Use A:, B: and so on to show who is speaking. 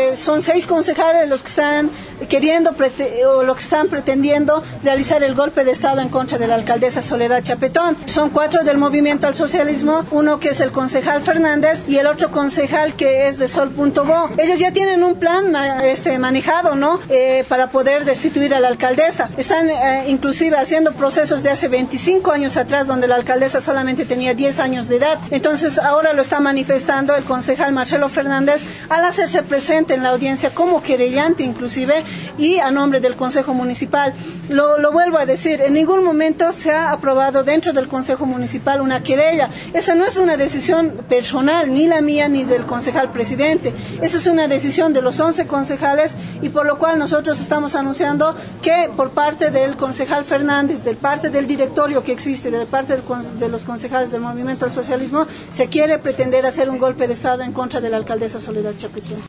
A: son 6 concejales los que están queriendo o lo que están pretendiendo realizar el golpe de Estado en contra de la alcaldesa Soledad Chapetón. Son 4 del Movimiento al Socialismo, uno que es el concejal Fernández y el otro concejal que es de Sol.bo. Ellos ya tienen un plan manejado, ¿no? Para poder destituir a la alcaldesa. Están inclusive haciendo procesos de hace 25 años atrás, donde la alcaldesa solamente tenía 10 años de edad. Entonces ahora lo está manifestando el concejal Marcelo Fernández al hacerse presente en la audiencia como querellante inclusive y a nombre del Consejo Municipal. Lo vuelvo a decir, en ningún momento se ha aprobado dentro del Consejo Municipal una querella. Esa no es una decisión personal, ni la mía ni del concejal presidente. Esa es una decisión de los 11 concejales y por lo cual nosotros estamos anunciando que por parte del concejal Fernández, de parte del directorio que existe, de parte de los concejales del Movimiento al Socialismo, se quiere pretender hacer un golpe de Estado en contra de la alcaldesa Soledad Chapetón.